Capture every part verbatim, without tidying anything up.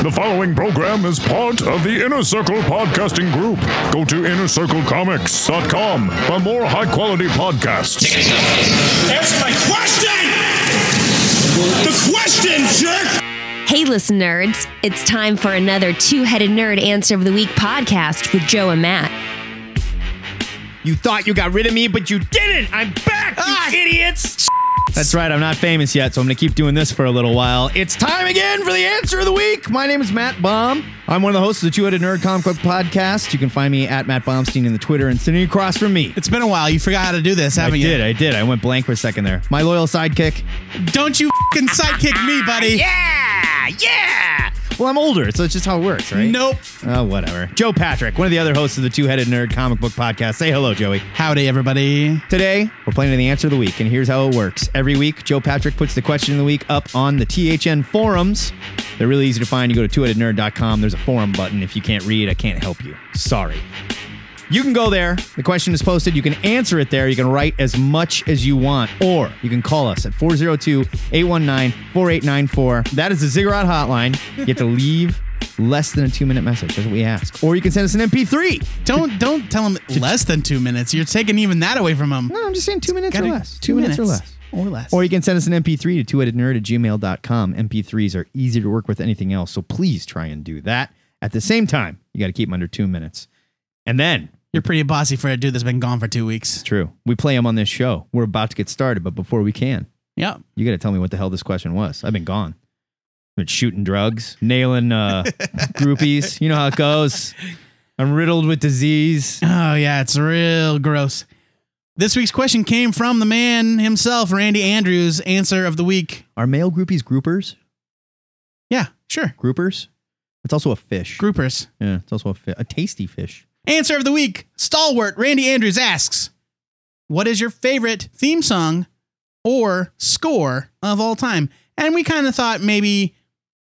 The following program is part of the Inner Circle Podcasting Group. Go to inner circle comics dot com for more high-quality podcasts. Answer my question! The question, jerk! Hey, listen, nerds. It's time for another Two-Headed Nerd Answer of the Week podcast with Joe and Matt. You thought you got rid of me, but you didn't! I'm back, ah, you idiots! That's right, I'm not famous yet, so I'm going to keep doing this for a little while. It's time again for the Answer of the Week! My name is Matt Baum. I'm one of the hosts of the Two-Headed Nerd Comic Book Podcast. You can find me at Matt Baumstein in the Twitter and sitting across from me. It's been a while. You forgot how to do this, haven't I you? I did, I did. I went blank for a second there. My loyal sidekick. Don't you f***ing sidekick me, buddy. Yeah! Yeah! Well, I'm older, so it's just how it works, right? Nope. Oh, whatever. Joe Patrick, one of the other hosts of the Two-Headed Nerd Comic Book Podcast. Say hello, Joey. Howdy, everybody. Today, we're playing the Answer of the Week, and here's how it works. Every week, Joe Patrick puts the question of the week up on the T H N forums. They're really easy to find. You go to two headed nerd dot com. There's a forum button. If you can't read, I can't help you. Sorry. You can go there. The question is posted. You can answer it there. You can write as much as you want, or you can call us at four oh two, eight one nine, four eight nine four. That is the Ziggurat hotline. You have to leave less than a two-minute message. That's what we ask. Or you can send us an M P three. Don't don't tell them less than two minutes. You're taking even that away from them. No, I'm just saying two minutes Gotta, or less. Two, two minutes, minutes or less. Or less. Or you can send us an M P three to two headed nerd at gmail dot com. M P threes are easy to work with anything else, so please try and do that. At the same time, you got to keep them under two minutes. And then... You're pretty bossy for a dude that's been gone for two weeks. It's true. We play them on this show. We're about to get started, but before we can... Yeah. You got to tell me what the hell this question was. I've been gone. I've been shooting drugs, nailing uh, groupies. You know how it goes. I'm riddled with disease. Oh, yeah. It's real gross. This week's question came from the man himself, Randy Andrews. Answer of the week. Are male groupies groupers? Yeah, sure. Groupers? It's also a fish. Groupers. Yeah, it's also a fi- a tasty fish. Answer of the week. Stalwart Randy Andrews asks, what is your favorite theme song or score of all time? And we kind of thought maybe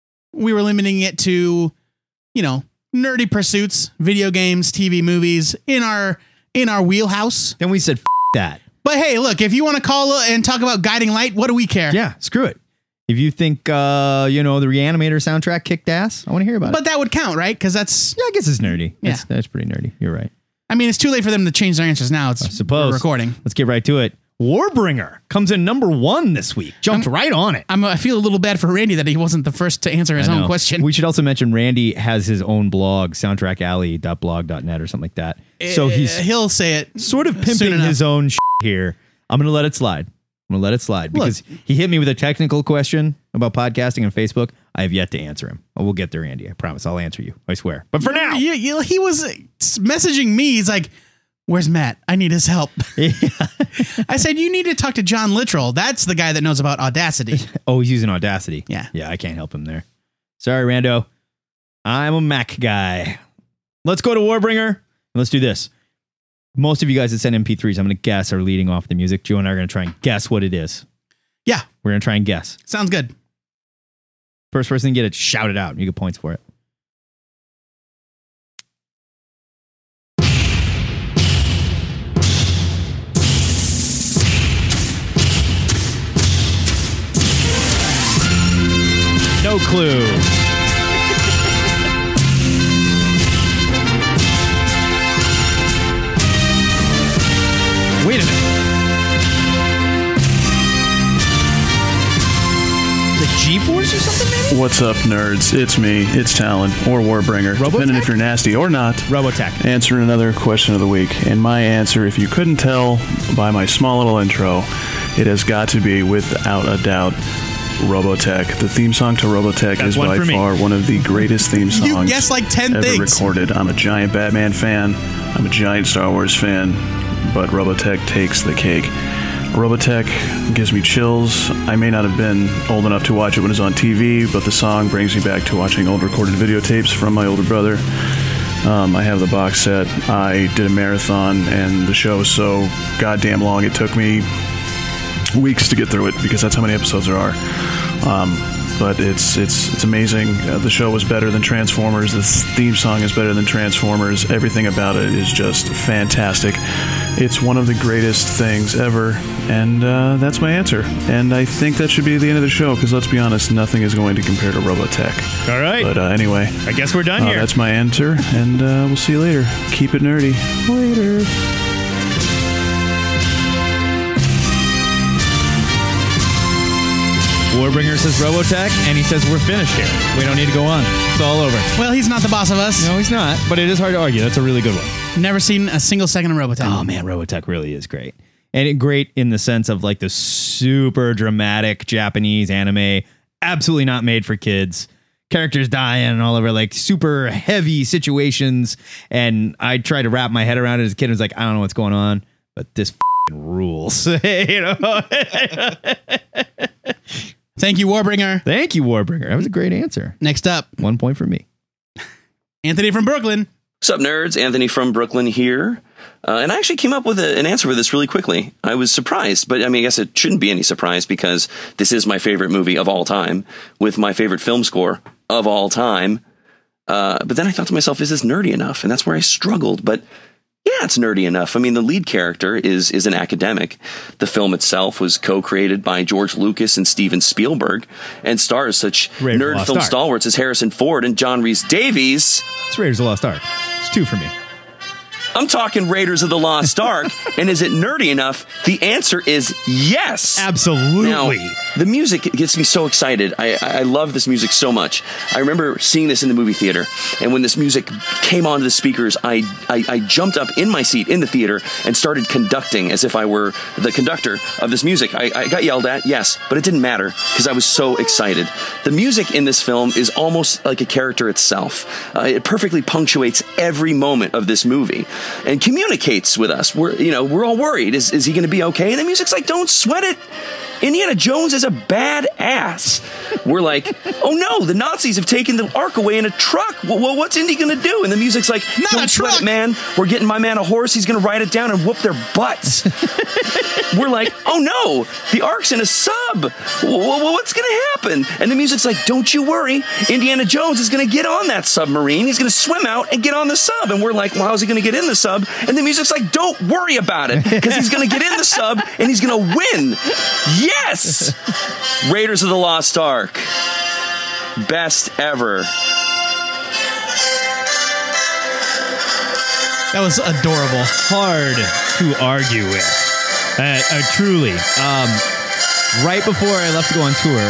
we were limiting it to, you know, nerdy pursuits, video games, T V, movies in our in our wheelhouse. Then we said, F- that. But hey, look, if you want to call and talk about Guiding Light, what do we care? Yeah, screw it. If you think, uh, you know, the Reanimator soundtrack kicked ass, I want to hear about but it. But that would count, right? Because that's... Yeah, I guess it's nerdy. Yeah. That's, that's pretty nerdy. You're right. I mean, it's too late for them to change their answers now. It's I suppose. recording. Let's get right to it. Warbringer comes in number one this week. Jumped I'm, right on it. I'm, I feel a little bad for Randy that he wasn't the first to answer his own question. We should also mention Randy has his own blog, soundtrack alley dot blog dot net or something like that. Uh, so he's he'll say it sort of pimping his own shit here. I'm going to let it slide. I'm going to let it slide because Look, he hit me with a technical question about podcasting on Facebook. I have yet to answer him. Oh, we'll get there, Andy. I promise. I'll answer you. I swear. But for now. You, you, he was messaging me. He's like, where's Matt? I need his help. Yeah. I said, you need to talk to John Littrell. That's the guy that knows about Audacity. Oh, he's using Audacity. Yeah. Yeah, I can't help him there. Sorry, Rando. I'm a Mac guy. Let's go to Warbringer. And let's do this. Most of you guys that send M P threes, I'm going to guess, are leading off the music. Joe and I are going to try and guess what it is. Yeah. We're going to try and guess. Sounds good. First person to get it, shout it out. You get points for it. No clue. Wait a minute. The G-Force or something, maybe? What's up, nerds? It's me. It's Talon, or Warbringer, Robotech? depending if you're nasty or not. Robotech. Answering another question of the week. And my answer, if you couldn't tell by my small little intro, it has got to be, without a doubt, Robotech. The theme song to Robotech That's is one by for me. far one of the greatest theme songs You guessed like ten ever things. recorded. I'm a giant Batman fan. I'm a giant Star Wars fan. But Robotech takes the cake. Robotech gives me chills. I may not have been old enough to watch it when it was on T V, but the song brings me back to watching old recorded videotapes from my older brother. Um, I have the box set. I did a marathon, and the show was so goddamn long, it took me weeks to get through it because that's how many episodes there are. Um, but it's it's it's amazing. Uh, the show was better than Transformers. The theme song is better than Transformers. Everything about it is just fantastic. It's one of the greatest things ever, and uh, that's my answer. And I think that should be the end of the show, because let's be honest, nothing is going to compare to Robotech. All right. But uh, anyway, I guess we're done uh, here. That's my answer, and uh, we'll see you later. Keep it nerdy. Later. Warbringer says Robotech, and he says we're finished here. We don't need to go on. It's all over. Well, he's not the boss of us. No, he's not, but it is hard to argue. That's a really good one. Never seen a single second of Robotech. Oh, man, Robotech really is great. And it, great in the sense of like the super dramatic Japanese anime, absolutely not made for kids. Characters dying and all over, like super heavy situations. And I tried to wrap my head around it as a kid. I was like, I don't know what's going on, but this f***ing rules. You know? Thank you, Warbringer. Thank you, Warbringer. That was a great answer. Next up, one point for me. Anthony from Brooklyn. What's up, nerds? Anthony from Brooklyn here. Uh, and I actually came up with a, an answer for this really quickly. I was surprised, but I mean, I guess it shouldn't be any surprise because this is my favorite movie of all time with my favorite film score of all time. Uh, but then I thought to myself, is this nerdy enough? And that's where I struggled. But yeah, it's nerdy enough. I mean, the lead character is is an academic. The film itself was co-created by George Lucas and Steven Spielberg and stars such Raiders nerd Lost film Ark. stalwarts as Harrison Ford and John Rhys Davies. It's Raiders of the Lost Ark. It's two for me. I'm talking Raiders of the Lost Ark, and is it nerdy enough? The answer is yes. Absolutely. Now, the music gets me so excited. I, I love this music so much. I remember seeing this in the movie theater, and when this music came onto the speakers, I, I, I jumped up in my seat in the theater and started conducting as if I were the conductor of this music. I, I got yelled at, yes, but it didn't matter because I was so excited. The music in this film is almost like a character itself. Uh, it perfectly punctuates every moment of this movie and communicates with us. We're, you know, we're all worried. Is, is he going to be okay? And the music's like, don't sweat it. Indiana Jones is a badass. We're like, oh no, the Nazis have taken the Ark away in a truck. Well, what's Indy going to do? And the music's like, Not don't a sweat truck. it, man. We're getting my man a horse. He's going to ride it down and whoop their butts. We're like, oh no, the Ark's in a sub. Well, what's going to happen? And the music's like, don't you worry. Indiana Jones is going to get on that submarine. He's going to swim out and get on the sub. And we're like, well, how's he going to get in the sub? And the music's like, don't worry about it because he's going to get in the sub and he's going to win. Yes! Raiders of the Lost Ark. Best ever. That was adorable. Hard to argue with. Uh, uh, truly. Um, right before I left to go on tour,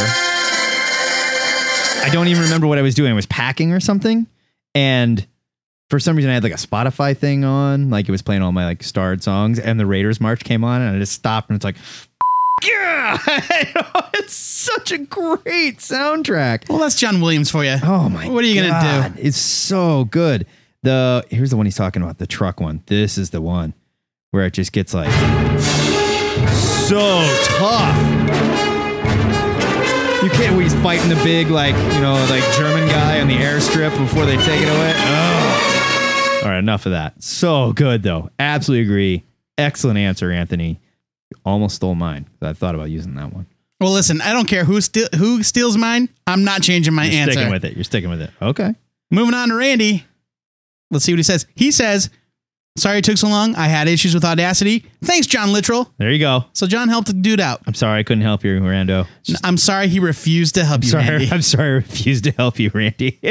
I don't even remember what I was doing. I was packing or something. And for some reason I had like a Spotify thing on. Like it was playing all my like starred songs. And the Raiders March came on and I just stopped and it's like, yeah, it's such a great soundtrack. Well, that's John Williams for you. Oh my! What are you God. gonna do? It's so good. The here's the one he's talking about, the truck one. This is the one where it just gets like so tough. You can't. When he's fighting the big like you know like German guy on the airstrip before they take it away. Oh. All right, enough of that. So good though. Absolutely agree. Excellent answer, Anthony. Almost stole mine. I thought about using that one. Well, listen, I don't care who steal, who steals mine. I'm not changing my You're answer. sticking with it. You're sticking with it. Okay. Moving on to Randy. Let's see what he says. He says, sorry it took so long. I had issues with Audacity. Thanks, John Littrell. There you go. So John helped the dude out. I'm sorry I couldn't help you, Rando. Just- I'm sorry he refused to help I'm you, sorry. Randy. I'm sorry I refused to help you, Randy.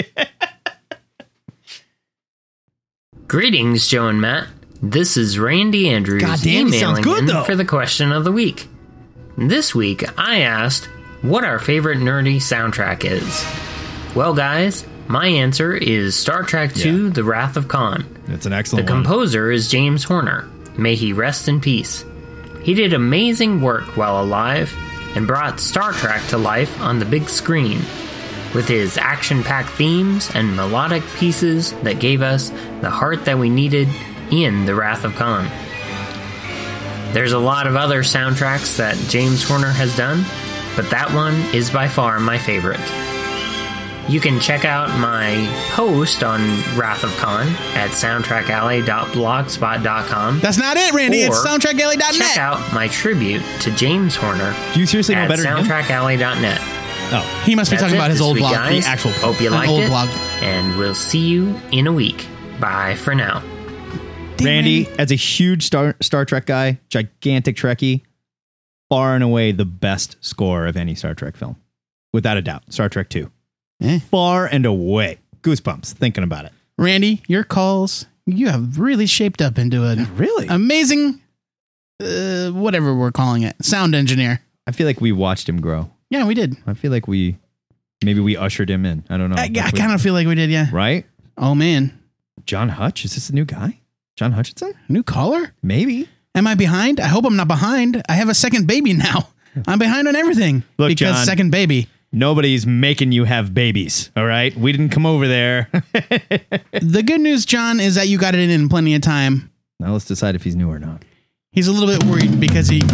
Greetings, Joe and Matt. This is Randy Andrews God damn, he sounds emailing good, in though. for the question of the week. This week, I asked what our favorite nerdy soundtrack is. Well, guys, my answer is Star Trek two, Yeah. The Wrath of Khan. That's an The excellent one. composer is James Horner. May he rest in peace. He did amazing work while alive and brought Star Trek to life on the big screen with his action-packed themes and melodic pieces that gave us the heart that we needed in The Wrath of Khan. There's a lot of other soundtracks that James Horner has done, but that one is by far my favorite. You can check out my post on Wrath of Khan at soundtrack alley dot blogspot dot com. That's not it, Randy. It's Or soundtrack alley dot net. Check out my tribute to James Horner Do you seriously know at better than him? soundtrack alley dot net. Oh, He must be That's talking it about his this old week, blog. guys. The actual Hope you an liked old it, blog. and we'll see you in a week. Bye for now. Damn, Randy, Randy. as a huge Star Star Trek guy, gigantic Trekkie, far and away the best score of any Star Trek film. Without a doubt. Star Trek two. Eh. Far and away. Goosebumps thinking about it. Randy, your calls, you have really shaped up into an Really? amazing, uh, whatever we're calling it, sound engineer. I feel like we watched him grow. Yeah, we did. I feel like we, maybe we ushered him in. I don't know. I, I Like we- kind of feel like we did, yeah. Right? Oh, man. John Hutch? Is this a new guy? John Hutchinson? New caller? Maybe. Am I behind? I hope I'm not behind. I have a second baby now. I'm behind on everything. Look, because John. second baby. Nobody's making you have babies. All right? We didn't come over there. The good news, John, is that you got it in in plenty of time. Now let's decide if he's new or not. He's a little bit worried because he...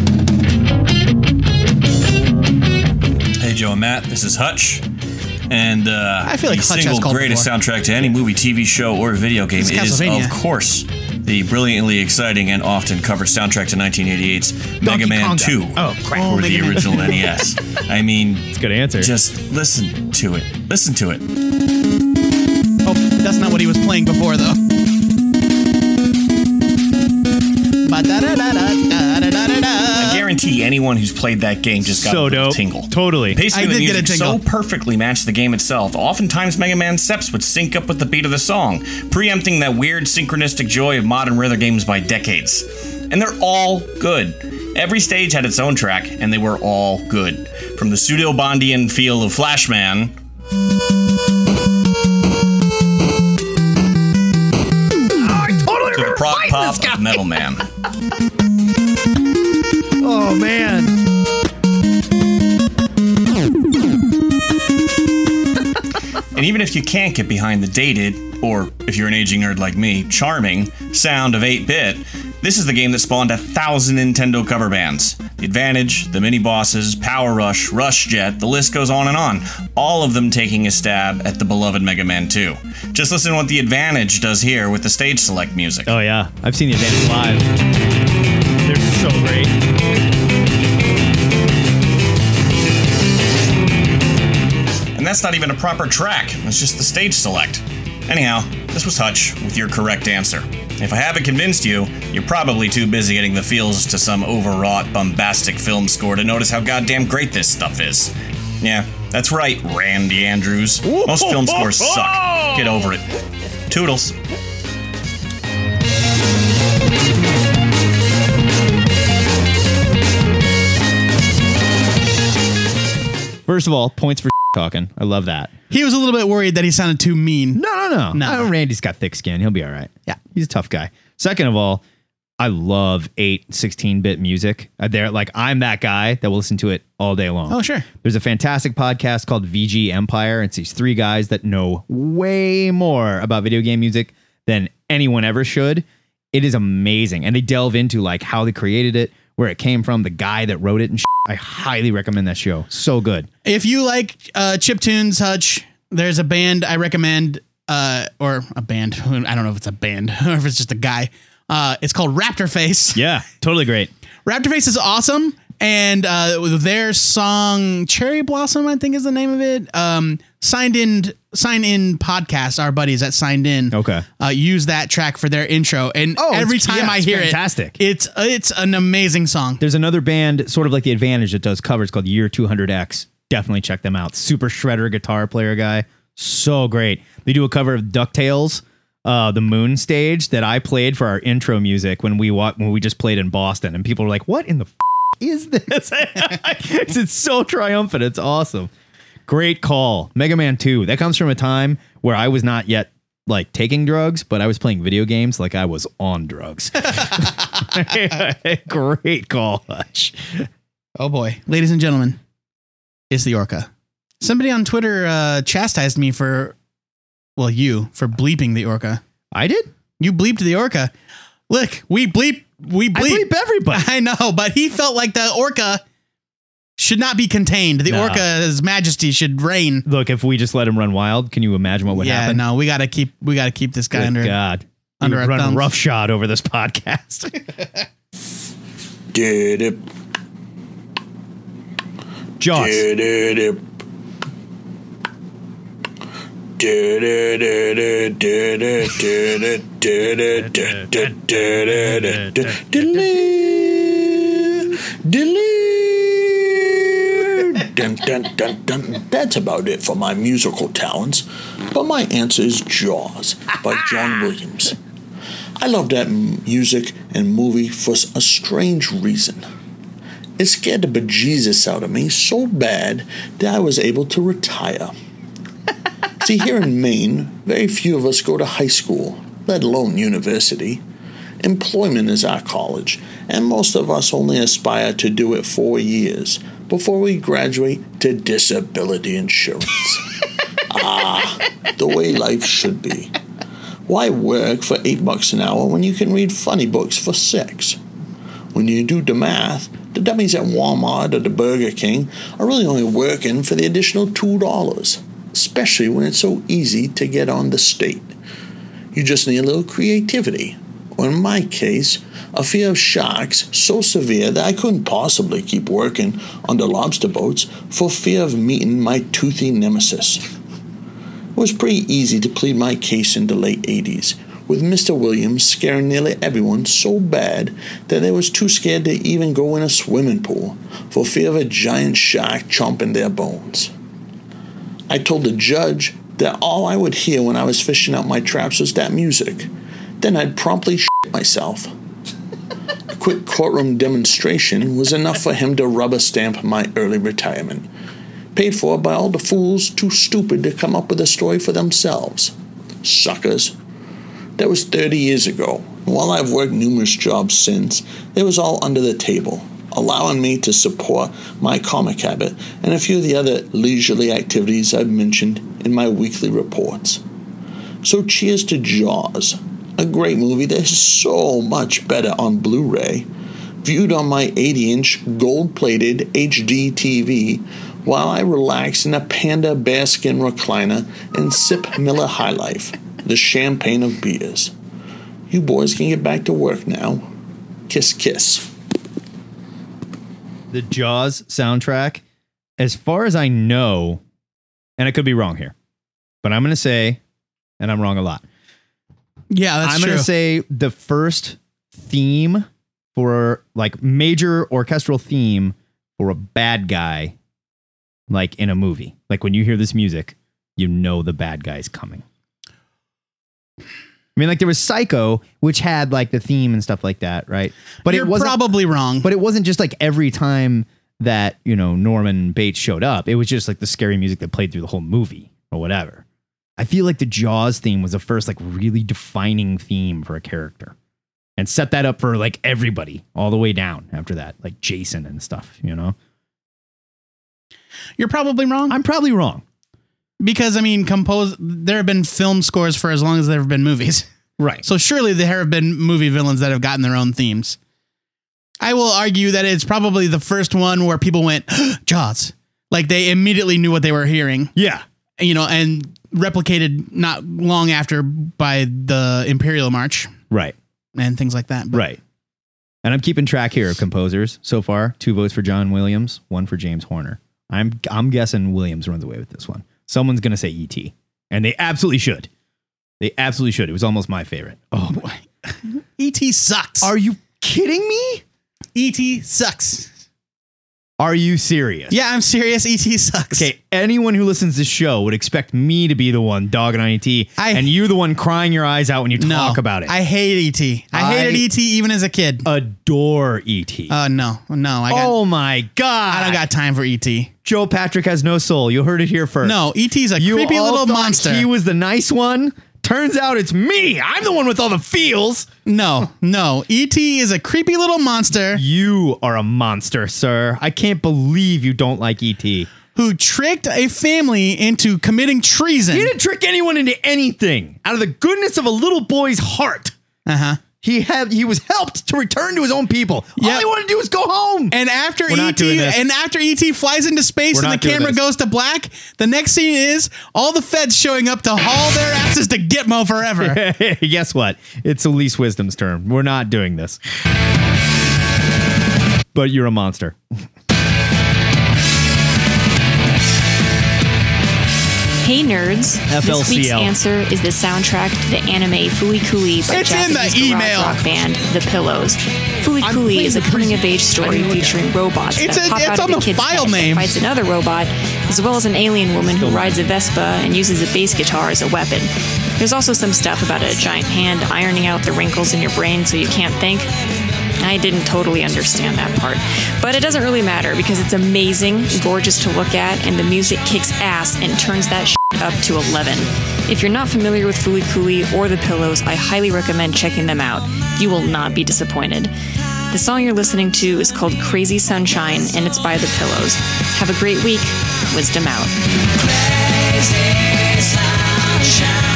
Hey, Joe and Matt, this is Hutch. And uh, I feel like the Hutch has single called greatest before. soundtrack to any movie, T V show, or video game It's is, Castlevania. of course, the brilliantly exciting and often covered soundtrack to nineteen eighty-eight's Mega Man Konga. two Oh, crap. Oh, for Mega the Man. original N E S. I mean, It's a good answer. just listen to it. Listen to it. Oh, that's not what he was playing before, though. I guarantee anyone who's played that game just got so a little dope. tingle. Totally. Pacing I of the did get a music tingle. so perfectly matched the game itself. Oftentimes, Mega Man's steps would sync up with the beat of the song, preempting that weird synchronistic joy of modern rhythm games by decades. And they're all good. Every stage had its own track, and they were all good. From the pseudo-Bondian feel of Flashman to the prog pop of Metal Man. Oh, man. And even if you can't get behind the dated, or if you're an aging nerd like me, charming, sound of eight-bit, this is the game that spawned a thousand Nintendo cover bands. The Advantage, the mini-bosses, Power Rush, Rush Jet, the list goes on and on, all of them taking a stab at the beloved Mega Man two. Just listen to what the Advantage does here with the stage select music. Oh, yeah. I've seen the Advantage live. They're so great. And that's not even a proper track, it's just the stage select. Anyhow, this was Hutch with your correct answer. If I haven't convinced you, you're probably too busy getting the feels to some overwrought, bombastic film score to notice how goddamn great this stuff is. Yeah, that's right, Randy Andrews. Most film scores suck. Get over it. Toodles. First of all, points for talking. I love that. He was a little bit worried that he sounded too mean. No, no, no. No. Oh, Randy's got thick skin. He'll be all right. Yeah. He's a tough guy. Second of all, I love eight, sixteen-bit music. Uh, They're like, I'm that guy that will listen to it all day long. Oh, sure. There's a fantastic podcast called V G Empire. It's these three guys that know way more about video game music than anyone ever should. It is amazing. And they delve into like how they created it, where it came from, the guy that wrote it and shit. I highly recommend that show. So good. If you like uh, chiptunes, Hutch, there's a band I recommend, uh, or a band. I don't know if it's a band or if it's just a guy. Uh, it's called Raptor Face. Yeah, totally great. Raptor Face is awesome. And uh, their song Cherry Blossom, I think is the name of it. Um, signed in, sign in podcast. Our buddies at Signed In, Okay. uh, use that track for their intro. And Oh, every it's- time yeah, I it's hear fantastic. it, it's it's an amazing song. There's another band, sort of like The Advantage, that does covers called Year two hundred X. Definitely check them out. Super shredder guitar player guy. So great. They do a cover of DuckTales, uh, the Moon stage that I played for our intro music when we wa- when we just played in Boston. And people were like, what in the f- is this? It's so triumphant. It's awesome. Great call. Mega Man two. That comes from a time where I was not yet like taking drugs, but I was playing video games like I was on drugs. Great call, Hutch. Oh boy, ladies and gentlemen, it's the Orca. Somebody on Twitter uh, chastised me for, well, you for bleeping the Orca. I did? You bleeped the Orca. Look, we bleep, we bleep. I bleep everybody. I know, but he felt like the Orca should not be under The No. Orca's majesty should reign. Look, if we just let him run wild, can you imagine what would yeah, happen? no, we gotta keep, we gotta keep this guy Good under. God. under He our would run thumbs. roughshod over this podcast. Did it, Jaws. did it, did Dun, dun, dun, dun. That's about it for my musical talents. But my answer is Jaws by John Williams. I love that music and movie for a strange reason. It scared the bejesus out of me so bad that I was able to retire. See, here in Maine, very few of us go to high school, let alone university. Employment is our college, and most of us only aspire to do it four years before we graduate to disability insurance. Ah, the way life should be. Why work for eight bucks an hour when you can read funny books for six? When you do the math, the dummies at Walmart or the Burger King are really only working for the additional two dollars, especially when it's so easy to get on the state. You just need a little creativity, or in my case, a fear of sharks so severe that I couldn't possibly keep working on the lobster boats for fear of meeting my toothy nemesis. It was pretty easy to plead my case in the late eighties, with Mister Williams scaring nearly everyone so bad that they was too scared to even go in a swimming pool for fear of a giant shark chomping their bones. I told the judge that all I would hear when I was fishing out my traps was that music. Then I'd promptly shit myself. A quick courtroom demonstration was enough for him to rubber stamp my early retirement, paid for by all the fools too stupid to come up with a story for themselves. Suckers. That was thirty years ago. While I've worked numerous jobs since, it was all under the table, allowing me to support my comic habit and a few of the other leisurely activities I've mentioned in my weekly reports. So cheers to Jaws, a great movie that is so much better on Blu-ray, viewed on my eighty-inch gold-plated H D T V while I relax in a panda bearskin recliner and sip Miller High Life, the champagne of beers. You boys can get back to work now. Kiss, kiss. The Jaws soundtrack, as far as I know, and I could be wrong here, but I'm going to say, and I'm wrong a lot. Yeah, that's I'm true. going to say the first theme for like major orchestral theme for a bad guy, like in a movie. Like when you hear this music, you know the bad guy's coming. I mean, like there was Psycho, which had like the theme and stuff like that, right? But You're it wasn't probably wrong. But it wasn't just like every time that, you know, Norman Bates showed up. It was just like the scary music that played through the whole movie or whatever. I feel like the Jaws theme was the first like really defining theme for a character and set that up for like everybody all the way down after that, like Jason and stuff, you know? You're probably wrong. I'm probably wrong. Because, I mean, compose. there have been film scores for as long as there have been movies. Right. So surely there have been movie villains that have gotten their own themes. I will argue that it's probably the first one where people went, Jaws. Like they immediately knew what they were hearing. Yeah. You know, and replicated not long after by the Imperial March. Right. And things like that. But right. And I'm keeping track here of composers so far. Two votes for John Williams, one for James Horner. I'm I'm guessing Williams runs away with this one. Someone's going to say E T And they absolutely should. They absolutely should. It was almost my favorite. Oh, boy. E T sucks. Are you kidding me? E T sucks. Are you serious? Yeah, I'm serious. E T sucks. Okay, anyone who listens to this show would expect me to be the one dogging on E T I, and you the one crying your eyes out when you no, talk about it. I hate E T I, I hated E T even as a kid. Adore E T Oh, uh, no. No. I got, oh, my God. I don't got time for E T Joe Patrick has no soul. You heard it here first. No, E T's a you creepy all little thought monster. He was the nice one. Turns out it's me. I'm the one with all the feels. No, no. E T is a creepy little monster. You are a monster, sir. I can't believe you don't like E T Who tricked a family into committing treason. He didn't trick anyone into anything. Out of the goodness of a little boy's heart. Uh-huh. He had he was helped to return to his own people. Yep. All he wanted to do was go home. And after We're E T and after E T flies into space We're and the camera goes to black, the next scene is all the feds showing up to haul their asses to Gitmo forever. Guess what? It's Elise Wisdom's turn. We're not doing this. But you're a monster. Hey nerds, F L C L. This week's answer is the soundtrack to the anime Fooly Cooly by It's in the Japanese email. garage rock band The Pillows. Fooly I'm Cooly playing is a the coming-of-age story featuring robots It's that a- pop it's out on of the the kid's file head name. that fights another robot, as well as an alien woman who rides a Vespa and uses a bass guitar as a weapon. There's also some stuff about a giant hand ironing out the wrinkles in your brain so you can't think. I didn't totally understand that part. But it doesn't really matter because it's amazing, gorgeous to look at, and the music kicks ass and turns that shit up to eleven. If you're not familiar with Fooly Cooly or The Pillows, I highly recommend checking them out. You will not be disappointed. The song you're listening to is called Crazy Sunshine, and it's by The Pillows. Have a great week. Wisdom out. Crazy sunshine,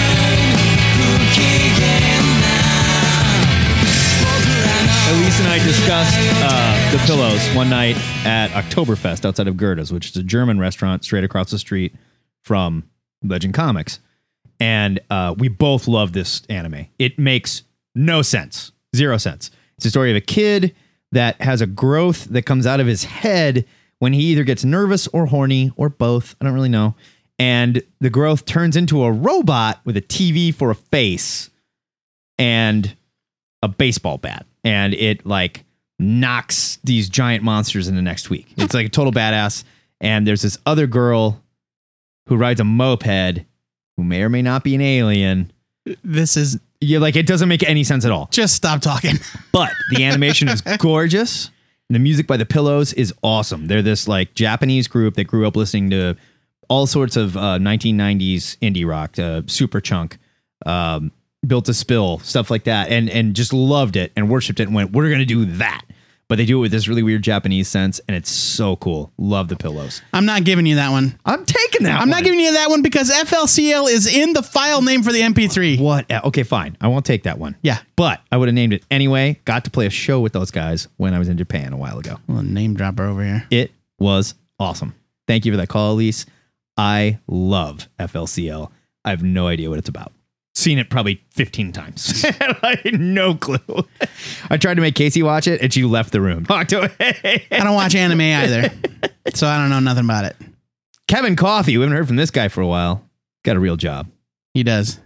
Elise and I discussed uh, The Pillows one night at Oktoberfest outside of Goethe's, which is a German restaurant straight across the street from Legend Comics. And uh, we both love this anime. It makes no sense. Zero sense. It's a story of a kid that has a growth that comes out of his head when he either gets nervous or horny or both. I don't really know. And the growth turns into a robot with a T V for a face and a baseball bat. And it like knocks these giant monsters into next week. It's like a total badass. And there's this other girl who rides a moped who may or may not be an alien. This is yeah, like it doesn't make any sense at all. Just stop talking. But the animation is gorgeous. The music by The Pillows is awesome. They're this like Japanese group that grew up listening to all sorts of uh, nineteen nineties indie rock, uh, Superchunk, um, Built to Spill, stuff like that, and and just loved it and worshipped it and went, we're gonna do that. But they do it with this really weird Japanese sense, and it's so cool. Love The Pillows. I'm not giving you that one. I'm taking that. I'm one. not giving you that one because F L C L is in the file name for the M P three. What? Okay, fine. I won't take that one. Yeah. But I would have named it anyway. Got to play a show with those guys when I was in Japan a while ago. Well, name dropper over here. It was awesome. Thank you for that call, Elise. I love F L C L. I have no idea what it's about. Seen it probably fifteen times. I had no clue. I tried to make Casey watch it and she left the room. Talk to her. I don't watch anime either, so I don't know nothing about it. Kevin Coffey. We haven't heard from this guy for a while. Got a real job. He does.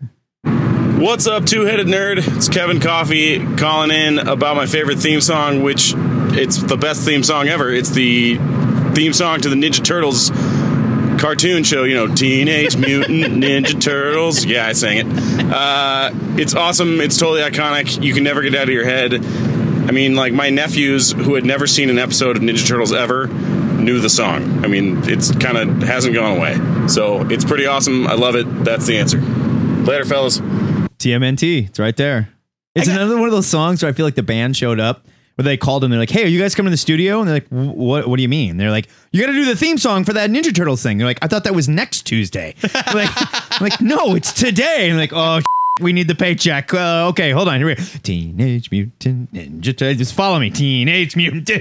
What's up, two-headed nerd? It's Kevin Coffey calling in about my favorite theme song, which it's the best theme song ever. It's the theme song to the Ninja Turtles cartoon show, you know, Teenage Mutant Ninja Turtles. Yeah, I sang it. Uh, it's awesome. It's totally iconic. You can never get it out of your head. I mean, like, my nephews, who had never seen an episode of Ninja Turtles ever, knew the song. I mean, it's kind of hasn't gone away. So it's pretty awesome. I love it. That's the answer. Later, fellas. T M N T. It's right there. It's another one of those songs where I feel like the band showed up, where they called them. They're like, hey, are you guys coming to the studio? And they're like, what What do you mean? They're like, you got to do the theme song for that Ninja Turtles thing. They're like, I thought that was next Tuesday. I'm like, I'm like, no, it's today. And they're like, oh, we need the paycheck. Uh, okay, hold on. Here we go. Teenage Mutant Ninja Turtles. Just follow me. Teenage Mutant.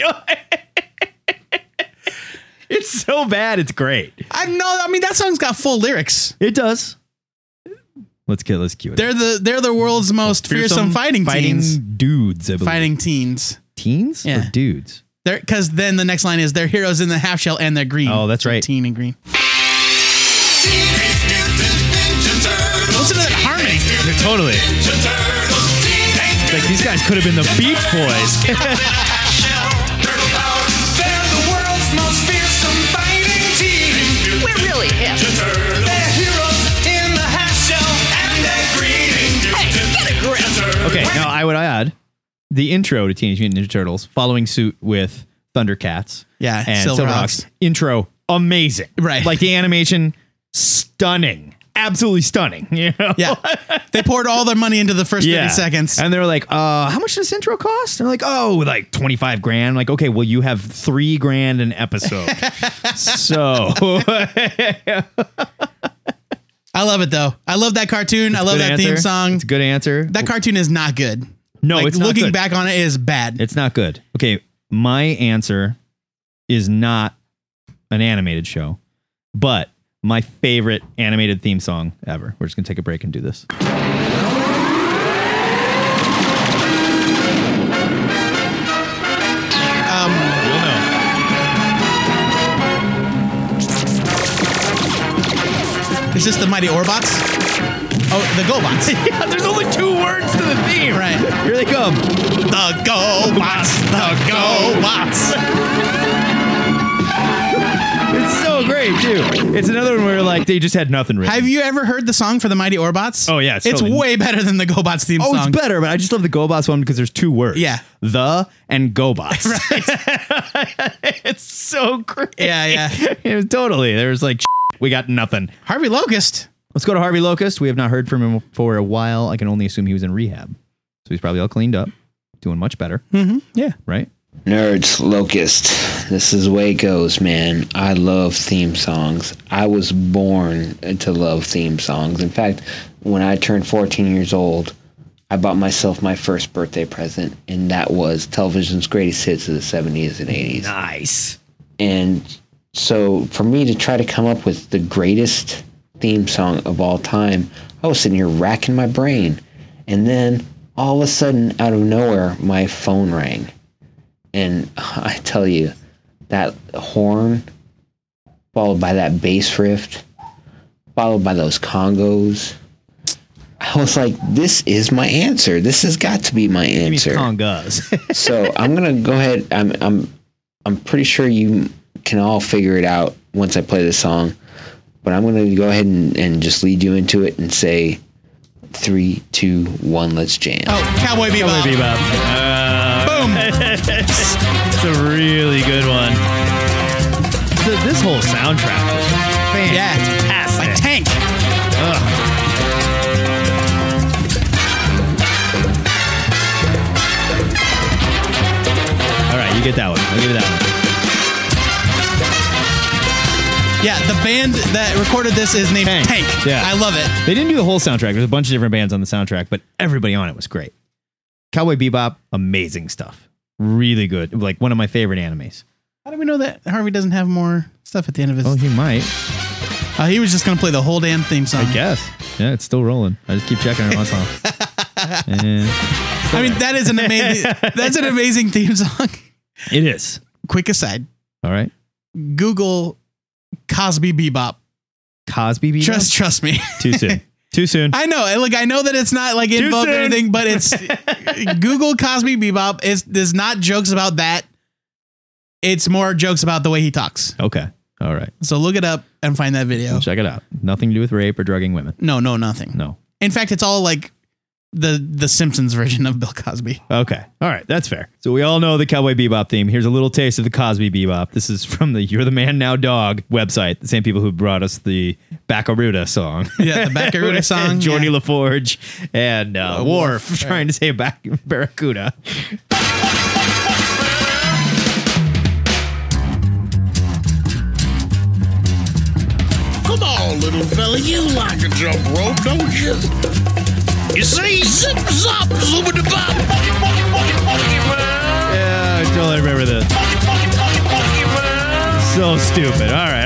It's so bad. It's great. I know. I mean, that song's got full lyrics. It does. Let's get let's cue it. They're the they're the world's most fearsome, fearsome fighting, fighting teens. dudes. I believe. Fighting teens. Teens? Yeah. Or dudes? They're because then the next line is they're heroes in the half shell and they're green. Oh, that's right. Teen and green. Listen to that harmony. They're totally. It's like these guys could have been the Beach Boys. We're really hip. They're heroes in the half shell and they're green. Hey, get a grip. Okay, now I would add the intro to Teenage Mutant Ninja Turtles, following suit with Thundercats. Yeah, and Silverhawks. Intro, amazing. Right. Like the animation, stunning. Absolutely stunning. You know? Yeah. They poured all their money into the first Yeah. thirty seconds. And they were like, uh, how much does this intro cost? And they're like, oh, like twenty-five grand. I'm like, okay, well, you have three grand an episode. So I love it though. I love that cartoon. I love Good that answer. theme song. It's a good answer. That cartoon is not good. No, Like, it's not looking good. back on it is bad. It's not good. Okay, my answer is not an animated show, but my favorite animated theme song ever. We're just going to take a break and do this. Um, You'll know. Is this the Mighty Orbots? Oh, the GoBots. Yeah, there's only two words to the theme. Right. Here they come. The GoBots. The GoBots. It's so great, too. It's another one where like they just had nothing written. Have you ever heard the song for the Mighty Orbots? Oh, yeah. It's, It's totally- way better than the GoBots theme Oh, song. it's better, but I just love the GoBots one because there's two words. Yeah. The and GoBots. Right. It's so great. Yeah, yeah. It was totally. There's like, we got nothing. Harvey Locust. Let's go to Harvey Locust. We have not heard from him for a while. I can only assume he was in rehab. So he's probably all cleaned up, doing much better. Mm-hmm. Yeah. Right? Nerds, Locust. This is the way it goes, man. I love theme songs. I was born to love theme songs. In fact, when I turned fourteen years old, I bought myself my first birthday present, and that was television's greatest hits of the seventies and eighties. Nice. And so for me to try to come up with the greatest theme song of all time, I was sitting here racking my brain. And then all of a sudden, out of nowhere, my phone rang. And I tell you, that horn, followed by that bass riff, followed by those congos, I was like, this is my answer. This has got to be my answer. Congas. So I'm gonna go ahead. I'm I'm I'm pretty sure you can all figure it out once I play the song. But I'm gonna go ahead and, and just lead you into it and say three, two, one, let's jam. Oh, Cowboy Bebop. Cowboy Bebop. Uh, Boom. It's a really good one. So this whole soundtrack was fantastic. Like Tank. Ugh. All right, you get that one. I'll give you that one. Yeah, the band that recorded this is named Tank. Tank. Yeah. I love it. They didn't do the whole soundtrack. There's a bunch of different bands on the soundtrack, but everybody on it was great. Cowboy Bebop, amazing stuff. Really good. Like one of my favorite animes. How do we know that Harvey doesn't have more stuff at the end of his? Oh, he might. Uh, he was just going to play the whole damn theme song. I guess. Yeah, it's still rolling. I just keep checking it once in a while. And I mean, that is an amazing. That's an amazing theme song. It is. Quick aside. All right. Google Cosby Bebop. Cosby Bebop. Trust, trust me. Too soon. Too soon. I know. Look, I know that it's not like in Too vogue or soon. anything, but it's Google Cosby Bebop. Is there's not jokes about that. It's more jokes about the way he talks. Okay. All right. So look it up and find that video. Check it out. Nothing to do with rape or drugging women. No, no, nothing. No. In fact, it's all like the the Simpsons version of Bill Cosby. Okay. All right. That's fair. So we all know the Cowboy Bebop theme. Here's a little taste of the Cosby Bebop. This is from the You're the Man Now Dog website. The same people who brought us the Baccaruda song. Yeah, the Baccaruda song. Jordy yeah. LaForge and uh, Uh, Worf Worf, trying to say back Barracuda. Come on, little fella, you like a jump rope, don't you? You see, zip, zop, zoom the bop. Yeah, I totally remember this. So stupid. All right,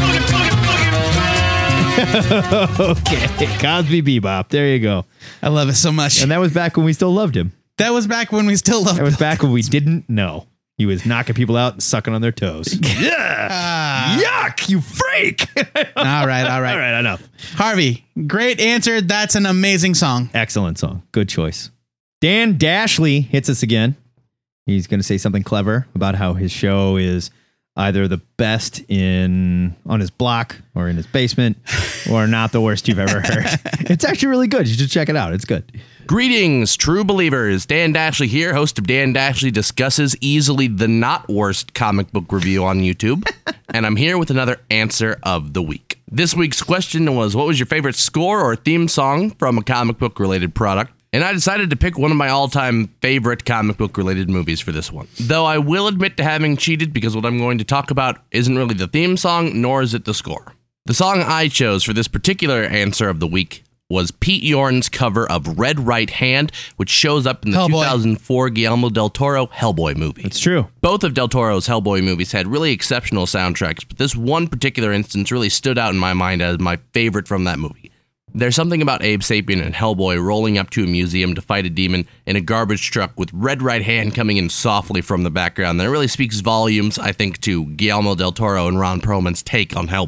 all right. Okay, Cosby Bebop. There you go. I love it so much. And that was back when we still loved him. That was back when we still loved That was back when we didn't know. He was knocking people out and sucking on their toes. Yeah. Yuck, you freak. All right, all right. All right, enough. Harvey, great answer. That's an amazing song. Excellent song. Good choice. Dan Dashley hits us again. He's going to say something clever about how his show is either the best in on his block or in his basement or not the worst you've ever heard. It's actually really good. You should check it out. It's good. Greetings, true believers. Dan Dashley here, host of Dan Dashley Discusses, easily the not worst comic book review on YouTube. And I'm here with another answer of the week. This week's question was, what was your favorite score or theme song from a comic book related product? And I decided to pick one of my all-time favorite comic book related movies for this one. Though I will admit to having cheated because what I'm going to talk about isn't really the theme song, nor is it the score. The song I chose for this particular answer of the week was Pete Yorn's cover of Red Right Hand, which shows up in the Hellboy. two thousand four Guillermo del Toro Hellboy movie. It's true. Both of del Toro's Hellboy movies had really exceptional soundtracks, but this one particular instance really stood out in my mind as my favorite from that movie. There's something about Abe Sapien and Hellboy rolling up to a museum to fight a demon in a garbage truck with Red Right Hand coming in softly from the background that really speaks volumes, I think, to Guillermo del Toro and Ron Perlman's take on Hellboy.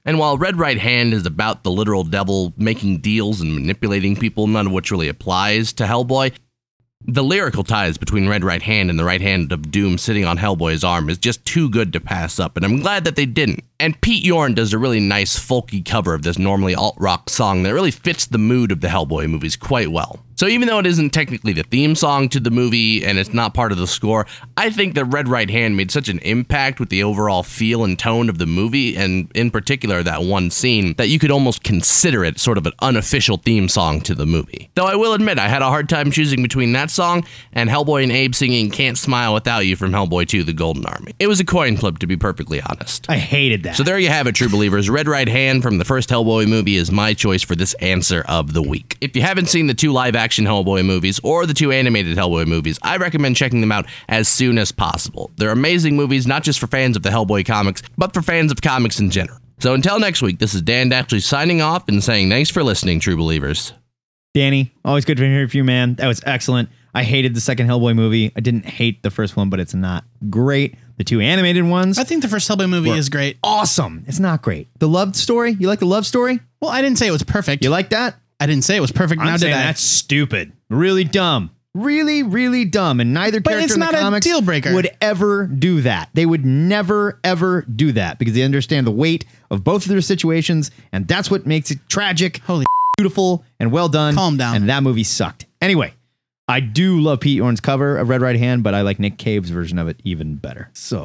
And while Red Right Hand is about the literal devil making deals and manipulating people, none of which really applies to Hellboy, the lyrical ties between Red Right Hand and the right hand of doom sitting on Hellboy's arm is just too good to pass up, and I'm glad that they didn't. And Pete Yorn does a really nice folky cover of this normally alt-rock song that really fits the mood of the Hellboy movies quite well. So even though it isn't technically the theme song to the movie and it's not part of the score, I think that Red Right Hand made such an impact with the overall feel and tone of the movie, and in particular that one scene, that you could almost consider it sort of an unofficial theme song to the movie. Though I will admit I had a hard time choosing between that song and Hellboy and Abe singing Can't Smile Without You from Hellboy two: The Golden Army. It was a coin flip, to be perfectly honest. I hated that. So there you have it, true believers. Red Right Hand from the first Hellboy movie is my choice for this answer of the week. If you haven't seen the two live-action Hellboy movies or the two animated Hellboy movies, I recommend checking them out as soon as possible. They're amazing movies, not just for fans of the Hellboy comics, but for fans of comics in general. So until next week, this is Dan Dashley signing off and saying thanks for listening, true believers. Danny, always good to hear from you, man. That was excellent. I hated the second Hellboy movie. I didn't hate the first one, but it's not great. The two animated ones, I think the first Hellboy movie were is great. Awesome. It's not great. The love story, you like the love story? Well, I didn't say it was perfect. You like that? I didn't say it was perfect. I'm now saying did I? that's stupid. Really dumb. Really, really dumb. And neither But character it's in the not a comics deal breaker. would ever do that. They would never, ever do that because they understand the weight of both of their situations, and that's what makes it tragic, holy beautiful, and well done. Calm down. And that movie sucked. Anyway, I do love Pete Yorn's cover of Red Right Hand, but I like Nick Cave's version of it even better. So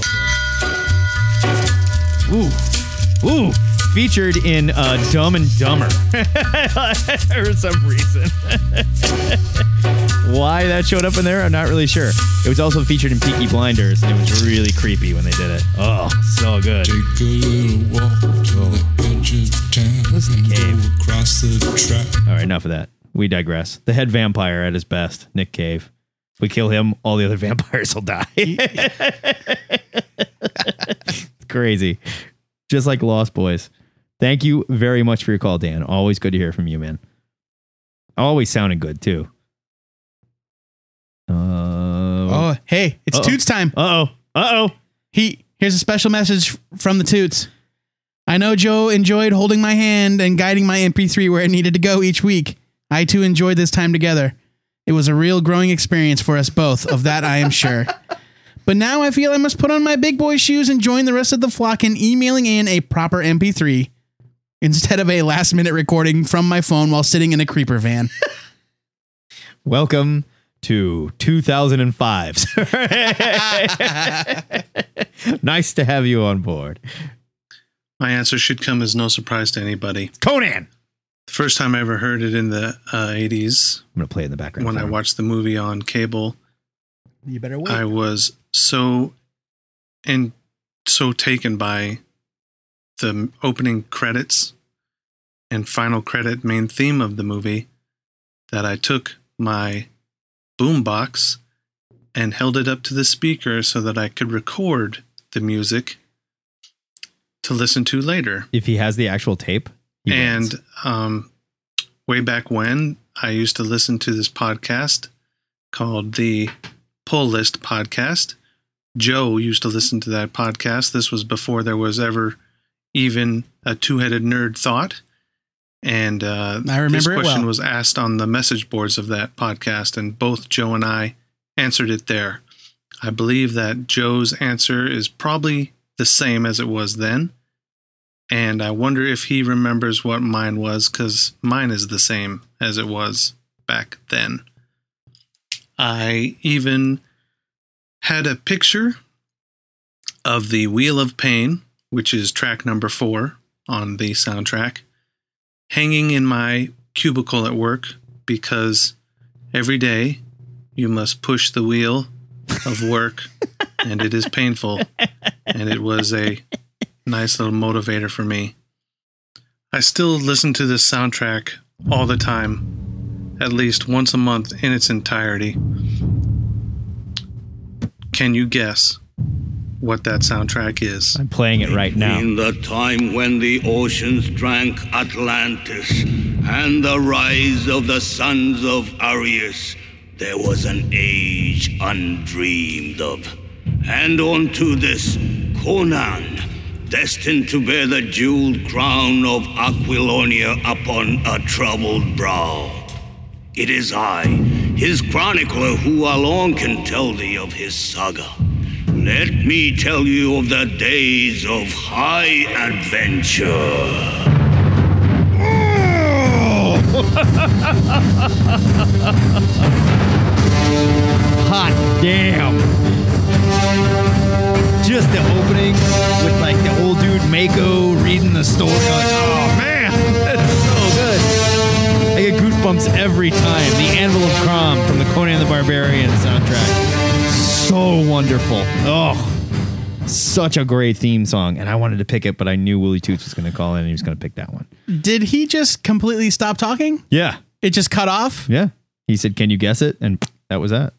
good. Ooh. Ooh. Featured in uh, Dumb and Dumber for some reason. Why that showed up in there, I'm not really sure. It was also featured in Peaky Blinders, and it was really creepy when they did it. Oh, so good. Take a little walk to the edge of town. Listen to Cave. Across the track. All right, enough of that. We digress. The head vampire at his best, Nick Cave. If we kill him, all the other vampires will die. It's crazy. Just like Lost Boys. Thank you very much for your call, Dan. Always good to hear from you, man. Always sounding good, too. Uh, oh, hey, it's uh-oh. Toots time. Uh-oh. Uh-oh. He, here's a special message from the Toots. I know Joe enjoyed holding my hand and guiding my M P three where it needed to go each week. I, too, enjoyed this time together. It was a real growing experience for us both, of that I am sure. But now I feel I must put on my big boy shoes and join the rest of the flock in emailing in a proper M P three instead of a last minute recording from my phone while sitting in a creeper van. Welcome to two thousand five. Nice to have you on board. My answer should come as no surprise to anybody. Conan! The first time I ever heard it in the uh, eighties. I'm going to play it in the background. When I watched the movie on cable. You better wait. I was so and so taken by the opening credits and final credit main theme of the movie that I took my boombox and held it up to the speaker so that I could record the music to listen to later. If he has the actual tape. And um, way back when, I used to listen to this podcast called the Pull List Podcast. Joe used to listen to that podcast. This was before there was ever even a two-headed nerd thought. And uh, I remember this question it well. was asked on the message boards of that podcast, and both Joe and I answered it there. I believe that Joe's answer is probably the same as it was then. And I wonder if he remembers what mine was, because mine is the same as it was back then. I even had a picture of the Wheel of Pain, which is track number four on the soundtrack, hanging in my cubicle at work, because every day you must push the wheel of work, and it is painful, and it was a nice little motivator for me. I still listen to this soundtrack all the time, at least once a month in its entirety. Can you guess what that soundtrack is? I'm playing it right now. In the time when the oceans drank Atlantis and the rise of the sons of Arius, there was an age undreamed of. And unto this, Conan, destined to bear the jeweled crown of Aquilonia upon a troubled brow. It is I, his chronicler, who alone can tell thee of his saga. Let me tell you of the days of high adventure. Hot damn. Just the opening with like the old dude Mako reading the story. Oh man, that's so good. I get goosebumps every time. The Anvil of Crom from the Conan the Barbarian soundtrack. So wonderful. Oh, such a great theme song. And I wanted to pick it, but I knew Willie Toots was going to call in and he was going to pick that one. Did he just completely stop talking? Yeah. It just cut off? Yeah. He said, "Can you guess it?" And that was that.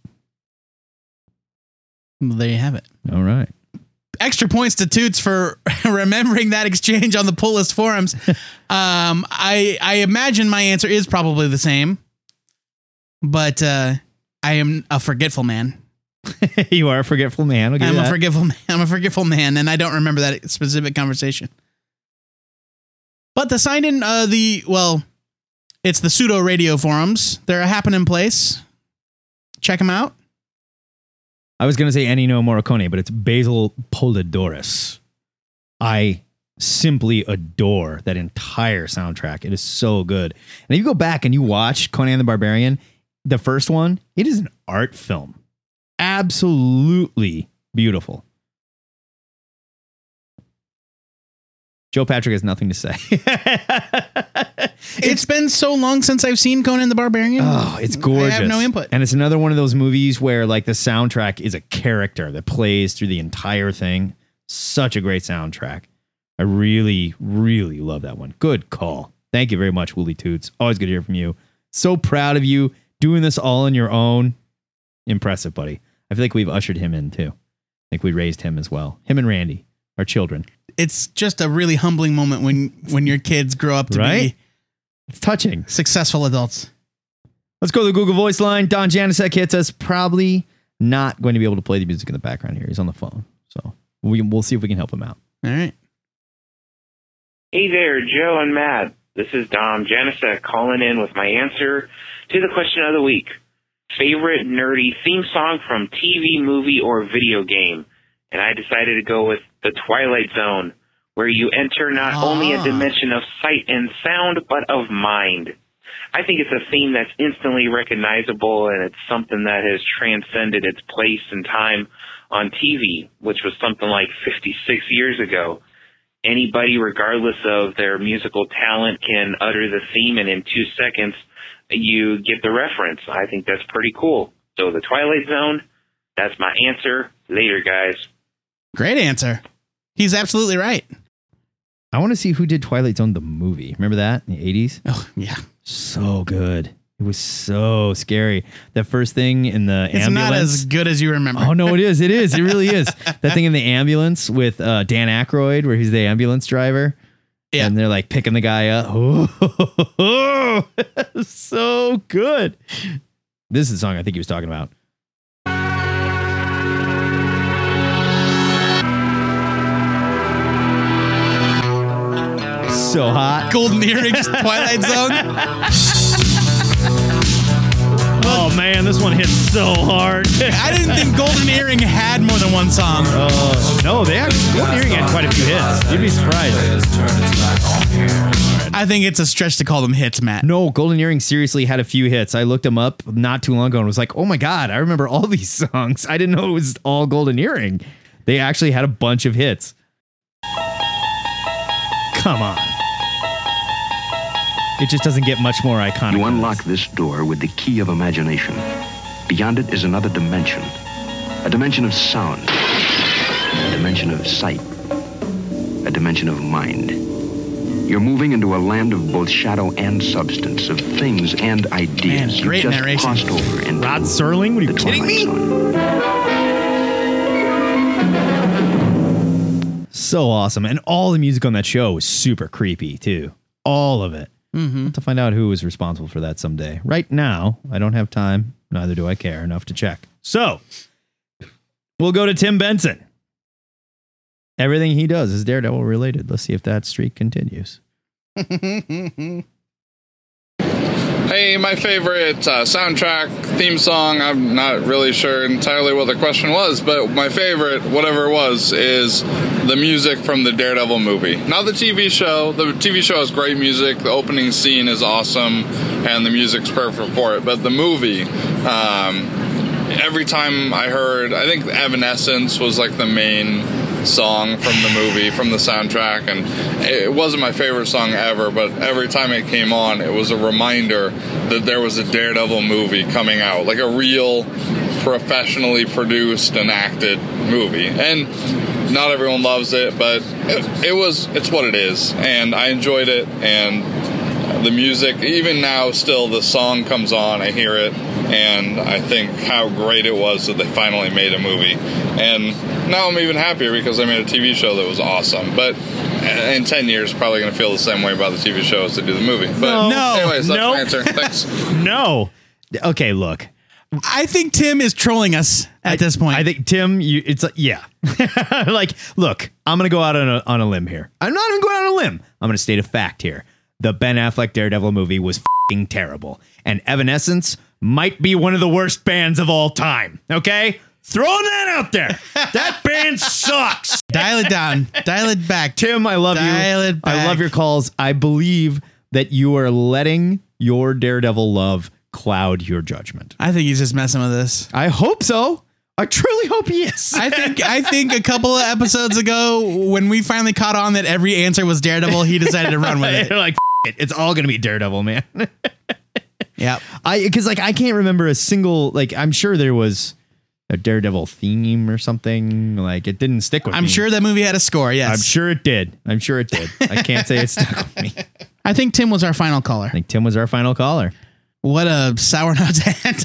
Well, there you have it. All right. Extra points to Toots for remembering that exchange on the Pull List forums. um, I I imagine my answer is probably the same, but uh, I am a forgetful man. You are a forgetful man. I'm a forgetful man. I'm a forgetful man, and I don't remember that specific conversation. But the sign in uh, the well, it's the pseudo radio forums. They're a happening place. Check them out. I was going to say Ennio Morricone, but it's Basil Polidorus. I simply adore that entire soundtrack. It is so good. And if you go back and you watch Conan the Barbarian, the first one, it is an art film. Absolutely beautiful. Joe Patrick has nothing to say. It's been so long since I've seen Conan the Barbarian. Oh, it's gorgeous. I have no input. And it's another one of those movies where like the soundtrack is a character that plays through the entire thing. Such a great soundtrack. I really, really love that one. Good call. Thank you very much, Willie Toots. Always good to hear from you. So proud of you doing this all on your own. Impressive, buddy. I feel like we've ushered him in too. I think we raised him as well. Him and Randy, our children. It's just a really humbling moment when when your kids grow up to Right? be It's touching. Successful adults. Let's go to the Google Voice line. Don Janicek hits us. Probably not going to be able to play the music in the background here. He's on the phone. So we, we'll see if we can help him out. All right. Hey there, Joe and Matt. This is Dom Janicek calling in with my answer to the question of the week. Favorite nerdy theme song from T V, movie, or video game? And I decided to go with The Twilight Zone, where you enter not Ah. only a dimension of sight and sound, but of mind. I think it's a theme that's instantly recognizable, and it's something that has transcended its place and time on T V, which was something like fifty-six years ago. Anybody, regardless of their musical talent, can utter the theme, and in two seconds, you get the reference. I think that's pretty cool. So The Twilight Zone, that's my answer. Later, guys. Great answer. He's absolutely right. I want to see who did Twilight Zone, the movie. Remember that in the eighties? Oh, yeah. So good. It was so scary. The first thing in the It's ambulance. not as good as you remember. Oh, no, it is. It is. It really is. That thing in the ambulance with uh, Dan Aykroyd, where he's the ambulance driver. Yeah. And they're like picking the guy up. Oh, so good. This is the song I think he was talking about. So hot. Golden Earrings, Twilight Zone. Oh man, this one hits so hard. I didn't think Golden Earring had more than one song. Oh no, they have. Golden Earring had quite a few hits. You'd be surprised. I think it's a stretch to call them hits, Matt. No, Golden Earring seriously had a few hits. I looked them up not too long ago and was like, oh my God, I remember all these songs. I didn't know it was all Golden Earring. They actually had a bunch of hits. Come on. It just doesn't get much more iconic. You unlock this door with the key of imagination. Beyond it is another dimension. A dimension of sound. A dimension of sight. A dimension of mind. You're moving into a land of both shadow and substance, of things and ideas. Man, great you just narration. crossed over into Rod Serling? What are you kidding me? So awesome. And all the music on that show was super creepy too. All of it. Mm-hmm. I'll have to find out who was responsible for that someday. Right now, I don't have time. Neither do I care enough to check. So we'll go to Tim Benson. Everything he does is Daredevil related. Let's see if that streak continues. Hey, my favorite uh, soundtrack theme song, I'm not really sure entirely what the question was, but my favorite, whatever it was, is the music from the Daredevil movie. Not the T V show. The T V show has great music. The opening scene is awesome, and the music's perfect for it. But the movie, um, every time I heard, I think Evanescence was like the main song from the movie, from the soundtrack, and it wasn't my favorite song ever, but every time it came on, it was a reminder that there was a Daredevil movie coming out, like a real professionally produced and acted movie. And not everyone loves it, but it, it was it's what it is, and I enjoyed it. And the music, even now, still the song comes on, I hear it, and I think how great it was that they finally made a movie. And now I'm even happier because I made a T V show that was awesome. But in ten years, probably going to feel the same way about the T V show as to do the movie. But No. anyways, that's No. my answer. Thanks. No. Okay, look. I think Tim is trolling us at this point. I think Tim, you, it's like, yeah. Like, look, I'm going to go out on a, on a limb here. I'm not even going out on a limb. I'm going to state a fact here. The Ben Affleck Daredevil movie was f***ing terrible. And Evanescence might be one of the worst bands of all time. Okay? Throwing that out there. That band sucks. Dial it down. Dial it back. Tim, I love Dial you. it back. I love your calls. I believe that you are letting your Daredevil love cloud your judgment. I think he's just messing with us. I hope so. I truly hope he is. I think I think a couple of episodes ago, when we finally caught on that every answer was Daredevil, he decided to run with it. They're like, F- it. It's all going to be Daredevil, man. Yeah. I because like I can't remember a single, like I'm sure there was a Daredevil theme or something. Like it didn't stick with I'm me. sure that movie had a score. Yes. I'm sure it did. I'm sure it did. I can't say it stuck with me. I think Tim was our final caller. I think Tim was our final caller. What a sour note to end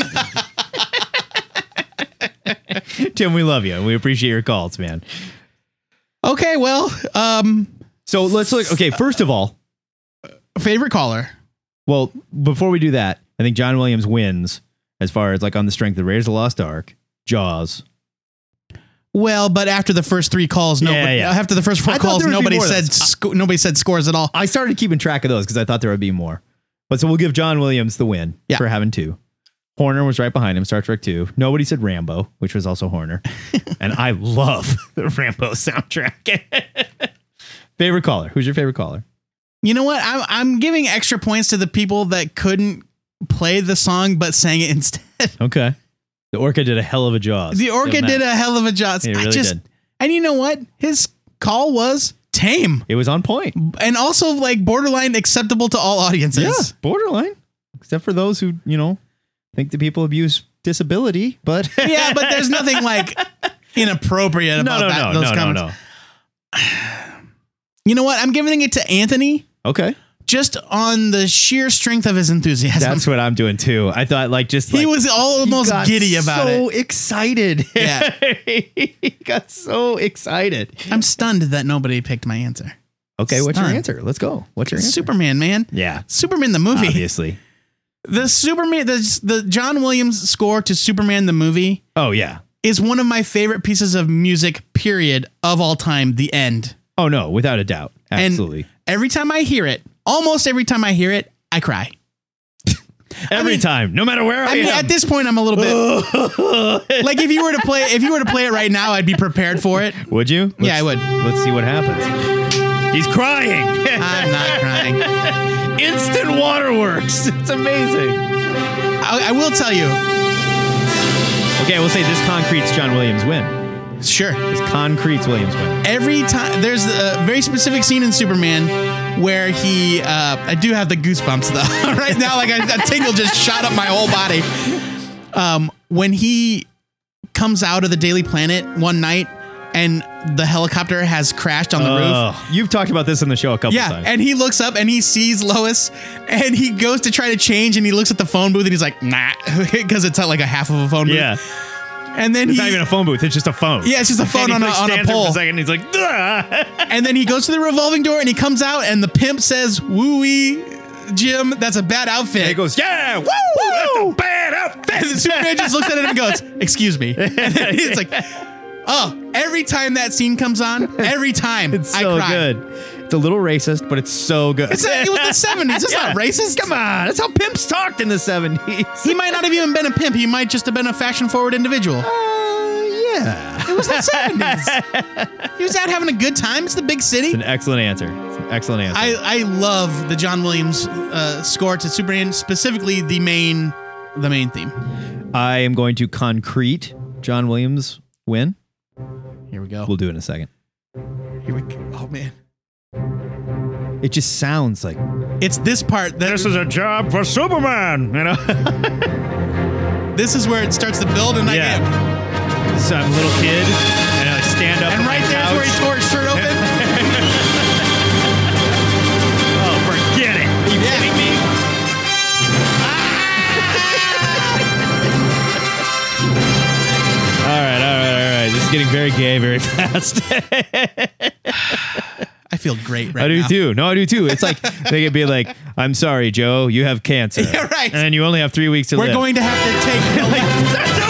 on. Tim, we love you and we appreciate your calls, man. Okay, well, um, so let's look. Okay, first of all, favorite caller. Well, before we do that, I think John Williams wins as far as like on the strength of Raiders of the Lost Ark, Jaws. Well, but after the first three calls, no, Yeah, yeah. after the first four I thought calls, there would be nobody more of said those. sco- nobody said scores at all. I started keeping track of those because I thought there would be more. But so we'll give John Williams the win Yeah. for having two. Horner was right behind him, Star Trek two. Nobody said Rambo, which was also Horner. And I love the Rambo soundtrack. Favorite caller. Who's your favorite caller? You know what? I'm I'm giving extra points to the people that couldn't play the song but sang it instead. Okay. The Orca did a hell of a Jaws. The Orca Give him did that. a hell of a job. He I really just, did. And you know what? His call was tame. It was on point. And also like borderline acceptable to all audiences. Yeah, borderline. Except for those who, you know, think that people abuse disability, but Yeah, but there's nothing like inappropriate no, about no, that. no, those no, no, comments. no. You know what? I'm giving it to Anthony. Okay. Just on the sheer strength of his enthusiasm. That's what I'm doing too. I thought like just He like, was almost he got giddy about so it. excited. Yeah. He got so excited. I'm stunned that nobody picked my answer. Okay, what's your Stunned. answer? Let's go. What's your answer? Superman, man. Yeah. Superman the movie. Obviously. The Superman the the John Williams score to Superman the movie Oh yeah. is one of my favorite pieces of music, period, of all time. The end. Oh no, without a doubt. And Absolutely. every time I hear it, almost every time I hear it, I cry. Every time, no matter where I, I mean, am. at this point, I'm a little bit like if you were to play if you were to play it right now, I'd be prepared for it. Would you? Yeah, I would. Let's see what happens. He's crying. I'm not crying. Instant waterworks. It's amazing. I, I will tell you. Okay, we'll say this concrete's John Williams win. Sure. This concrete's Williams win. Every time there's a very specific scene in Superman where he, uh, I do have the goosebumps though. Right now, like a, a tingle just shot up my whole body. Um, when he comes out of the Daily Planet one night and the helicopter has crashed on the roof. Oh, you've talked about this on the show a couple Yeah, times. and he looks up and he sees Lois and he goes to try to change and he looks at the phone booth and he's like, nah, because it's like a half of a phone booth. Yeah. And then It's he, not even a phone booth. It's just a phone. Yeah, it's just a phone And on he, a, like, on a stands there pole. For a second, and he's like, "Ugh." And then he goes to the revolving door and he comes out and the pimp says, woo-wee, Jim, that's a bad outfit. And he goes, yeah, woo, that's a bad outfit. And the Superman just looks at it and goes, excuse me. And then it's like, Oh, every time that scene comes on, every time It's I so cry. good. It's a little racist, but it's so good. It's a, it was the seventies. It's Yeah. not racist. Come on. That's how pimps talked in the seventies. He might not have even been a pimp. He might just have been a fashion-forward individual. yeah. It was the seventies. He was out having a good time. It's the big city. It's an excellent answer. It's an excellent answer. I, I love the John Williams uh, score to Superman, specifically the main the main theme. I am going to concrete John Williams win. Here we go. We'll do it in a second. Here we go. Oh man. It just sounds like It's this part that this is a job for Superman, you know? This is where it starts to build, and Yeah. I get. So I'm a little kid, and I stand up. And on right my there's where he couch. tore his shirt open. Oh, forget it. Are you kidding me? All right, all right, all right. This is getting very gay very fast. I feel great right I do now. too. No, I do too. It's like they could be like, "I'm sorry, Joe, you have cancer." Yeah, right. And you only have three weeks to We're live. going to have to take. Like, that's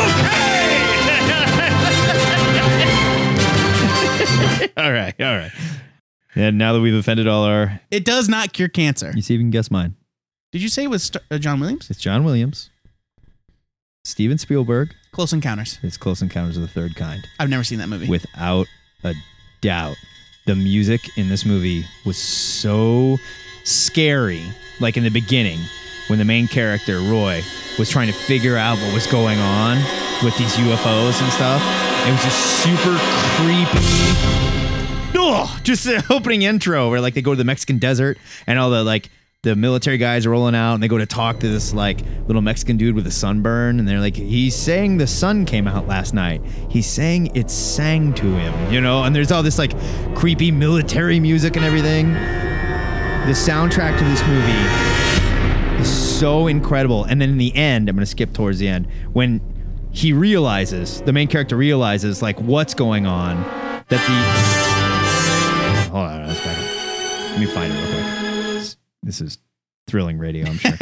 okay. all right, all right. And now that we've offended all our, It does not cure cancer. you see, you can guess mine. Did you say it was Star- uh, John Williams? It's John Williams, Steven Spielberg. Close Encounters. It's Close Encounters of the Third Kind. I've never seen that movie. Without a doubt. The music in this movie was so scary. Like in the beginning, when the main character, Roy, was trying to figure out what was going on with these U F Os and stuff. It was just super creepy. Oh, just the opening intro where like they go to the Mexican desert and all the like the military guys are rolling out and they go to talk to this like little Mexican dude with a sunburn and they're like, he's saying the sun came out last night. He's saying it sang to him, you know? And there's all this like creepy military music and everything. The soundtrack to this movie is so incredible. And then in the end, I'm going to skip towards the end, when he realizes, the main character realizes like what's going on, that the... Hold on, let's back up. Let me find it real quick. This is thrilling radio, I'm sure.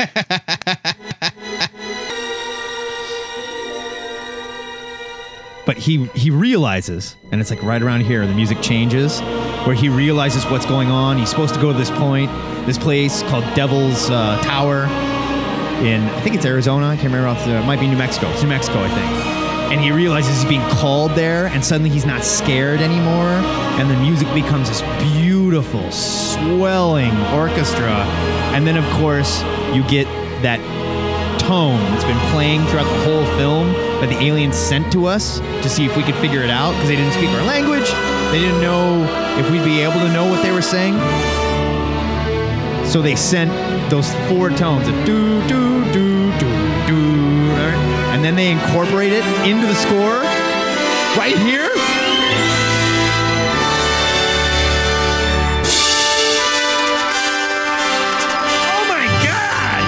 But he he realizes, and it's like right around here, the music changes, where he realizes what's going on. He's supposed to go to this point, this place called Devil's uh, Tower in, I think it's Arizona. I can't remember off the, it might be New Mexico. It's New Mexico, I think. And he realizes he's being called there, and suddenly he's not scared anymore. And the music becomes this beautiful, swelling orchestra. And then, of course, you get that tone that's been playing throughout the whole film that the aliens sent to us to see if we could figure it out, because they didn't speak our language. They didn't know if we'd be able to know what they were saying. So they sent those four tones of do, do, do, do, do. And then they incorporate it into the score right here. Oh my God!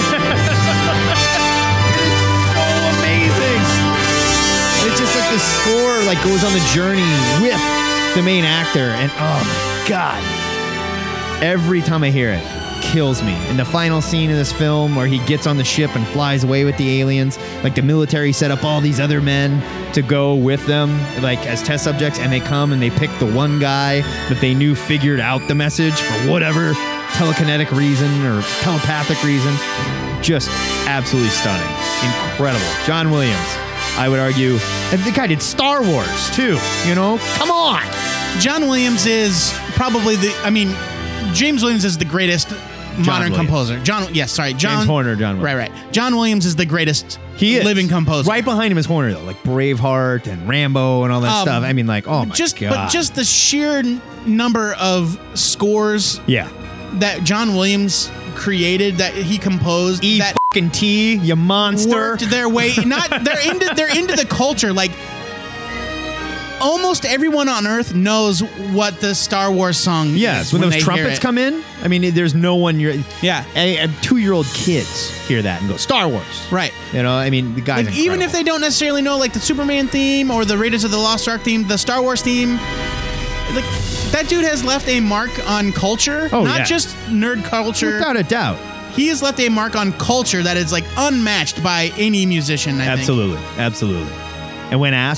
It is so amazing. It's just like the score like goes on the journey with the main actor, and oh my God. Every time I hear it, kills me. In the final scene of this film where he gets on the ship and flies away with the aliens, like the military set up all these other men to go with them, like as test subjects, and they come and they pick the one guy that they knew figured out the message for whatever telekinetic reason or telepathic reason. Just absolutely stunning. Incredible. John Williams, I would argue, and the guy did Star Wars too, you know? Come on! John Williams is probably the, I mean, James Williams is the greatest modern Williams. composer. John, yes, sorry, John James Horner, John Williams. Right, right. John Williams is the greatest He is. living composer. Right behind him is Horner, though, like Braveheart and Rambo and all that Um, stuff. I mean, like, oh my just, God. But just the sheer n- number of scores yeah. that John Williams created, that he composed, E that fucking T, you monster. worked their way. Not they're into they're into the culture. Like almost everyone on Earth knows what the Star Wars song Yes, is when, they those hear trumpets it. come in, I mean, there's no one. You're, Yeah. a, a two-year-old kids hear that and go Star Wars, Right. You know, I mean, the guys. Like, even if they don't necessarily know like the Superman theme or the Raiders of the Lost Ark theme, the Star Wars theme, like that dude has left a mark on culture, Oh, not yeah. just nerd culture. without a doubt, He has left a mark on culture that is like unmatched by any musician. I absolutely, absolutely. And when asked,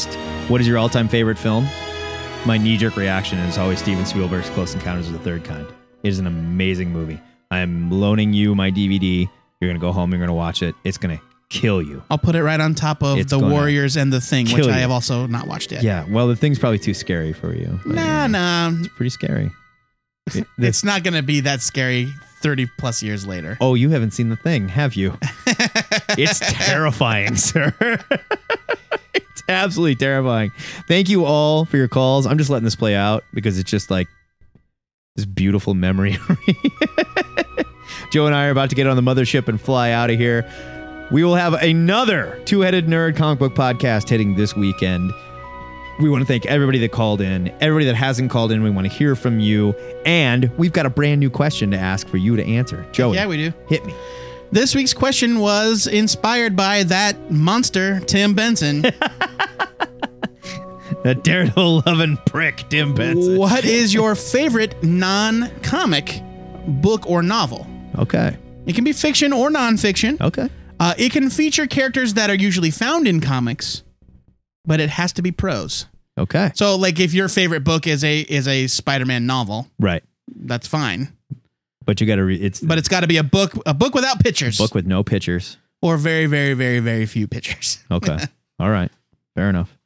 What is your all-time favorite film? My knee-jerk reaction is always Steven Spielberg's Close Encounters of the Third Kind. It is an amazing movie. I'm loaning you my D V D. You're going to go home. You're going to watch it. It's going to kill you. I'll put it right on top of It's The gonna Warriors and The Thing, which kill I you. have also not watched yet. Yeah, well, the thing's probably too scary for you. but, Nah, uh, nah. It's pretty scary. It- It's not going to be that scary thirty plus years later. Oh, you haven't seen The Thing, have you? It's terrifying, sir. It's absolutely terrifying. Thank you all for your calls. I'm just letting this play out because it's just like this beautiful memory. Joe and I are about to get on the mothership and fly out of here. We will have another Two-Headed Nerd comic book podcast hitting this weekend. We want to thank everybody that called in, everybody that hasn't called in. We want to hear from you. And we've got a brand new question to ask for you to answer. Joey. Yeah, we do. Hit me. This week's question was inspired by that monster, Tim Benson. That Daredevil loving prick, Tim Benson. What is your favorite non-comic book or novel? Okay. It can be fiction or nonfiction. Okay. Uh, it can feature characters that are usually found in comics, but it has to be prose. Okay. So, like, if your favorite book is a is a Spider-Man novel, Right. that's fine. But you got to read it's But it's got to be a book a book without pictures, book with no pictures. or very, very, very, very few pictures. Okay. All right. Fair enough.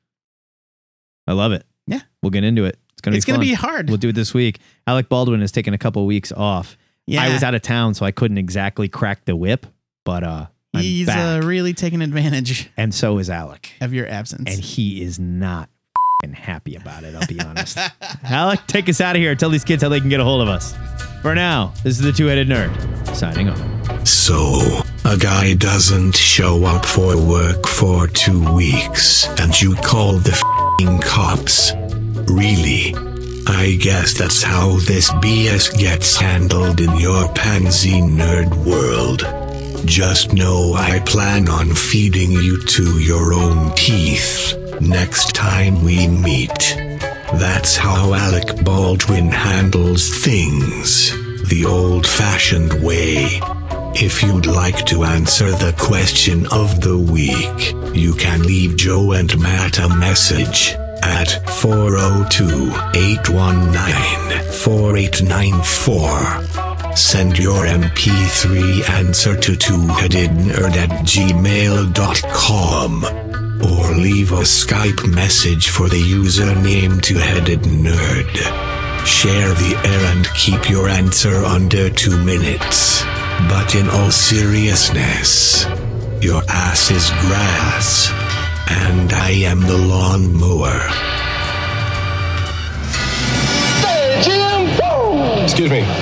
I love it. Yeah. We'll get into it. It's going to be It's gonna fun. be hard. We'll do it this week. Alec Baldwin has taken a couple weeks off. Yeah. I was out of town, so I couldn't exactly crack the whip, but uh, I'm He's back. uh, really taking advantage And so is Alec. of your absence. And he is not f***ing happy about it, I'll be honest. Alec, take us out of here. Tell these kids how they can get a hold of us. For now, this is the Two-Headed Nerd, signing off. So, a guy doesn't show up for work for two weeks, and you call the f***ing cops. Really? I guess that's how this B S gets handled in your pansy nerd world. Just know I plan on feeding you to your own teeth next time we meet. That's how Alec Baldwin handles things, the old-fashioned way. If you'd like to answer the question of the week, you can leave Joe and Matt a message at four oh two, eight one nine, four eight nine four. Send your M P three answer to two-headednerd at gmail dot com. Or leave a Skype message for the username Two-Headed Nerd. Share the air and keep your answer under two minutes. But in all seriousness, your ass is grass, and I am the lawnmower. Excuse me.